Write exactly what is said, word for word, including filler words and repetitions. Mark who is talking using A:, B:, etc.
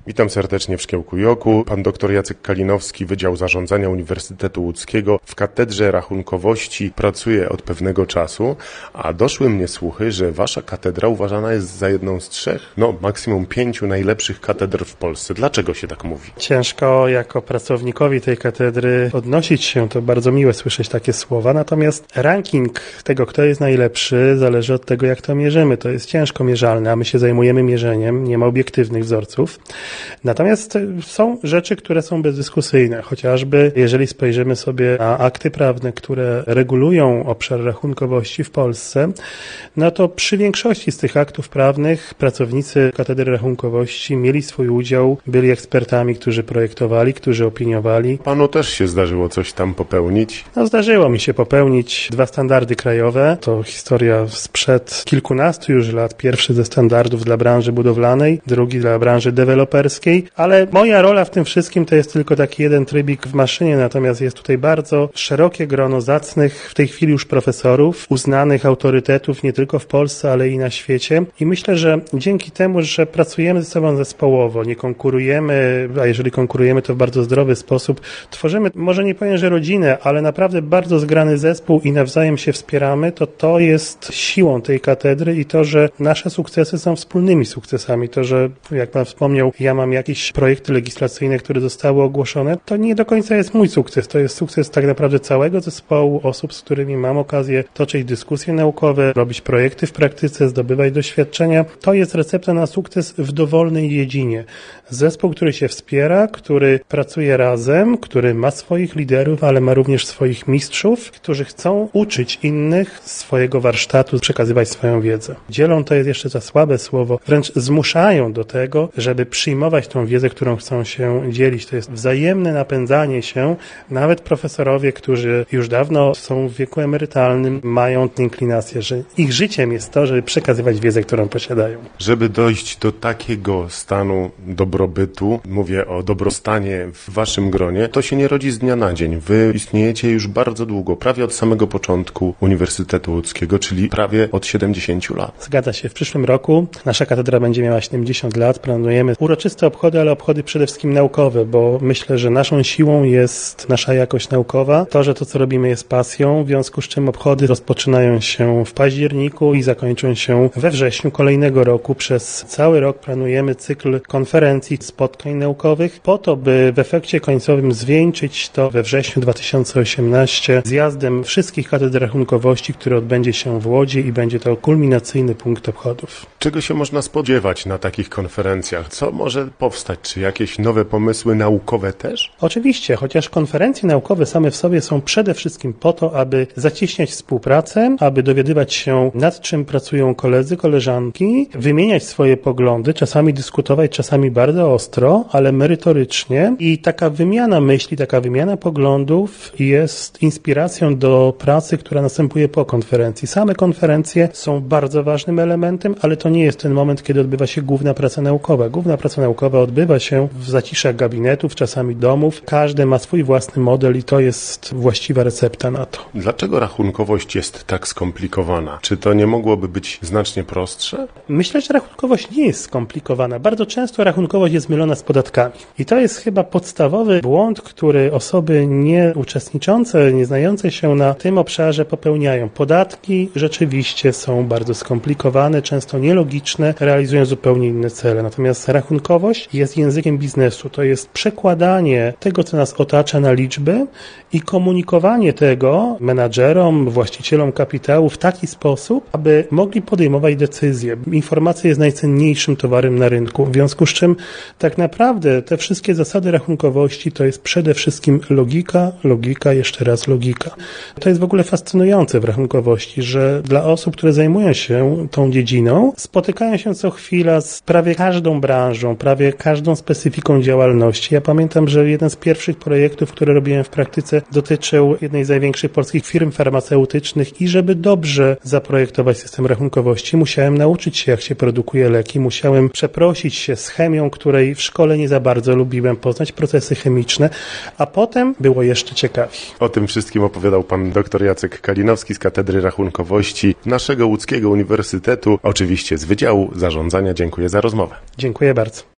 A: Witam serdecznie w Szkiełku i Oku. Pan dr Jacek Kalinowski, Wydział Zarządzania Uniwersytetu Łódzkiego w Katedrze Rachunkowości pracuje od pewnego czasu, a doszły mnie słuchy, że wasza katedra uważana jest za jedną z trzech, no maksimum pięciu najlepszych katedr w Polsce. Dlaczego się tak mówi?
B: Ciężko jako pracownikowi tej katedry odnosić się, to bardzo miłe słyszeć takie słowa, natomiast ranking tego, kto jest najlepszy, zależy od tego, jak to mierzymy. To jest ciężko mierzalne, a my się zajmujemy mierzeniem, nie ma obiektywnych wzorców. Natomiast są rzeczy, które są bezdyskusyjne, chociażby jeżeli spojrzymy sobie na akty prawne, które regulują obszar rachunkowości w Polsce, no to przy większości z tych aktów prawnych pracownicy Katedry Rachunkowości mieli swój udział, byli ekspertami, którzy projektowali, którzy opiniowali.
A: Panu też się zdarzyło coś tam popełnić?
B: No zdarzyło mi się popełnić dwa standardy krajowe. To historia sprzed kilkunastu już lat. Pierwszy ze standardów dla branży budowlanej, drugi dla branży deweloperskiej, ale moja rola w tym wszystkim to jest tylko taki jeden trybik w maszynie, natomiast jest tutaj bardzo szerokie grono zacnych, w tej chwili już profesorów, uznanych autorytetów nie tylko w Polsce, ale i na świecie i myślę, że dzięki temu, że pracujemy ze sobą zespołowo, nie konkurujemy, a jeżeli konkurujemy, to w bardzo zdrowy sposób, tworzymy, może nie powiem, że rodzinę, ale naprawdę bardzo zgrany zespół i nawzajem się wspieramy, to to jest siłą tej katedry i to, że nasze sukcesy są wspólnymi sukcesami. To, że jak pan wspomniał, ja mam jakieś projekty legislacyjne, które zostały ogłoszone, to nie do końca jest mój sukces. To jest sukces tak naprawdę całego zespołu osób, z którymi mam okazję toczyć dyskusje naukowe, robić projekty w praktyce, zdobywać doświadczenia. To jest recepta na sukces w dowolnej dziedzinie. Zespół, który się wspiera, który pracuje razem, który ma swoich liderów, ale ma również swoich mistrzów, którzy chcą uczyć innych swojego warsztatu, przekazywać swoją wiedzę. Dzielą to jest jeszcze za słabe słowo, wręcz zmuszają do tego, żeby przyjmować tą wiedzę, którą chcą się dzielić. To jest wzajemne napędzanie się. Nawet profesorowie, którzy już dawno są w wieku emerytalnym, mają tę inklinację, że ich życiem jest to, żeby przekazywać wiedzę, którą posiadają.
A: Żeby dojść do takiego stanu dobrobytu, mówię o dobrostanie w waszym gronie, to się nie rodzi z dnia na dzień. Wy istniejecie już bardzo długo, prawie od samego początku Uniwersytetu Łódzkiego, czyli prawie od siedemdziesięciu lat.
B: Zgadza się. W przyszłym roku nasza katedra będzie miała siedemdziesiąt lat. Planujemy uroczyste obchody, ale obchody przede wszystkim naukowe, bo myślę, że naszą siłą jest nasza jakość naukowa. To, że to, co robimy, jest pasją, w związku z czym obchody rozpoczynają się w październiku i zakończą się we wrześniu kolejnego roku. Przez cały rok planujemy cykl konferencji, spotkań naukowych, po to, by w efekcie końcowym zwieńczyć to we wrześniu dwa tysiące osiemnastego zjazdem wszystkich katedr rachunkowości, który odbędzie się w Łodzi i będzie to kulminacyjny punkt obchodów.
A: Czego się można spodziewać na takich konferencjach? Co może powstać? Czy jakieś nowe pomysły naukowe też?
B: Oczywiście, chociaż konferencje naukowe same w sobie są przede wszystkim po to, aby zacieśniać współpracę, aby dowiadywać się, nad czym pracują koledzy, koleżanki, wymieniać swoje poglądy, czasami dyskutować, czasami bardzo ostro, ale merytorycznie i taka wymiana myśli, taka wymiana poglądów jest inspiracją do pracy, która następuje po konferencji. Same konferencje są bardzo ważnym elementem, ale to nie jest ten moment, kiedy odbywa się główna praca naukowa. Główna praca naukowa odbywa się w zaciszach gabinetów, czasami domów. Każdy ma swój własny model i to jest właściwa recepta na to.
A: Dlaczego rachunkowość jest tak skomplikowana? Czy to nie mogłoby być znacznie prostsze?
B: Myślę, że rachunkowość nie jest skomplikowana. Bardzo często rachunkowość jest mylona z podatkami. I to jest chyba podstawowy błąd, który osoby nie uczestniczące, nie znające się na tym obszarze popełniają. Podatki rzeczywiście są bardzo skomplikowane, często nielogiczne, realizują zupełnie inne cele. Natomiast rachunkowość jest językiem biznesu. To jest przekładanie tego, co nas otacza, na liczby i komunikowanie tego menadżerom, właścicielom kapitału w taki sposób, aby mogli podejmować decyzje. Informacja jest najcenniejszym towarem na rynku, w związku z czym tak naprawdę te wszystkie zasady rachunkowości to jest przede wszystkim logika, logika, jeszcze raz logika. To jest w ogóle fascynujące w rachunkowości, że dla osób, które zajmują się tą dziedziną, spotykają się co chwila z prawie każdą branżą, prawie każdą specyfiką działalności. Ja pamiętam, że jeden z pierwszych projektów, które robiłem w praktyce, dotyczył jednej z największych polskich firm farmaceutycznych i żeby dobrze zaprojektować system rachunkowości, musiałem nauczyć się, jak się produkuje leki, musiałem przeprosić się z chemią, której w szkole nie za bardzo lubiłem, poznać procesy chemiczne, a potem było jeszcze ciekawiej.
A: O tym wszystkim opowiadał pan dr Jacek Kalinowski z Katedry Rachunkowości naszego Łódzkiego Uniwersytetu, oczywiście z Wydziału Zarządzania. Dziękuję za rozmowę.
B: Dziękuję bardzo.